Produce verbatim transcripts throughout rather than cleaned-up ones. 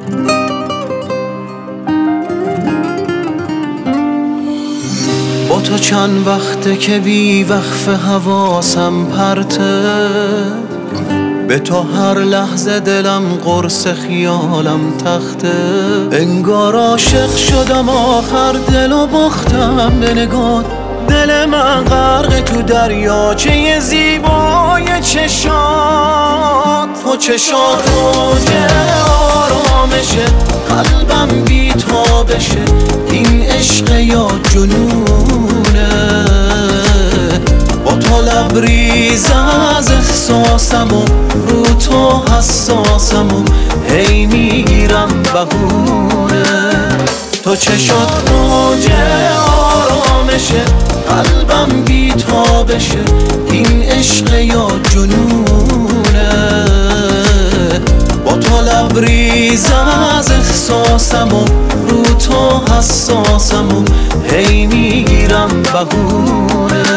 با تو چند وقته که بی وقف حواسم پرته، به تو هر لحظه دلم قرص خیالم تخته. انگار عاشق شدم آخر دل و باختم به نگاه، دل من غرق تو دریاچه زیبای چشات. تو چشات موج آرامشه، قلبم بی تابشه، این عشق یا جنونه. با تو لبریز از احساسم و رو تو حساسم و هی میگیرم بهونه. تو چشات موج آرامشه، قلبم بی تابشه، این عشق یا جنونه. با تو لبریز از احساسم و رو تو حساسم و هی میگیرم بهونه.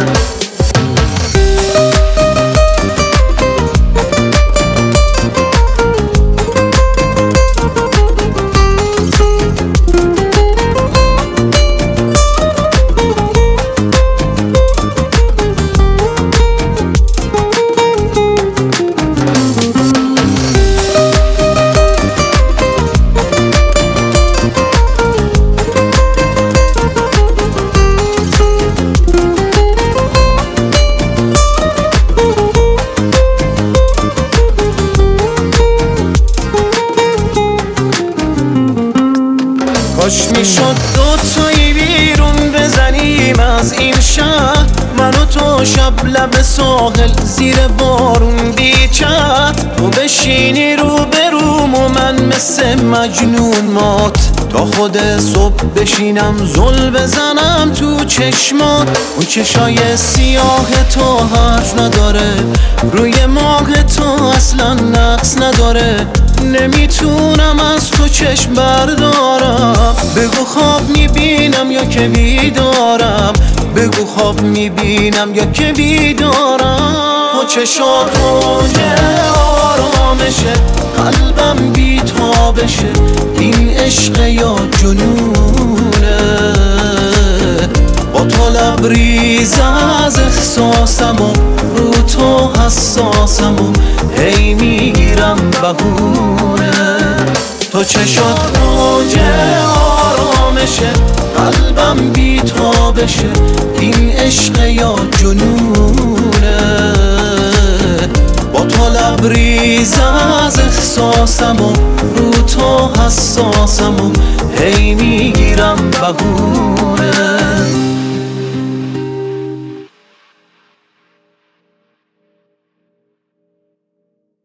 کاش میشد دوتایی بیرون بزنیم از این شهر، من و تو شب لب ساحل زیر بارون بیچت. تو بشینی رو بروم و من مثل مجنون مات، تا خود صبح بشینم زل بزنم تو چشمات. اون چشای سیاه تو حرف نداره، روی ماه تو اصلا نقص نداره. نمیتونم از تو چشم بردارم، بگو خواب میبینم یا که بیدارم، بگو خواب میبینم یا که بیدارم. تو چشات موج آرامشه، قلبم بی تابشه، این عشق یا جنونه. با تو لبریز از احساسم و رو تو حساسم و هی میگیرم بهونه. تو چشات موج آرامشه، قلبم بی تابشه، این عشق یا جنونه. با تو لبریز از احساسم و رو تو حساسم و هی میگیرم بهونه.